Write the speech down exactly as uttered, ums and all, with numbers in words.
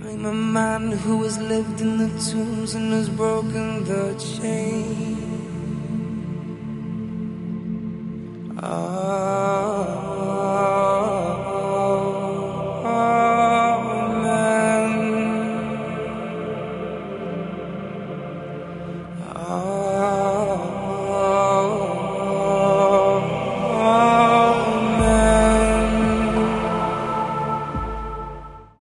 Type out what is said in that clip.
I'm a man who has lived in the tombs and has broken the chain. Ah.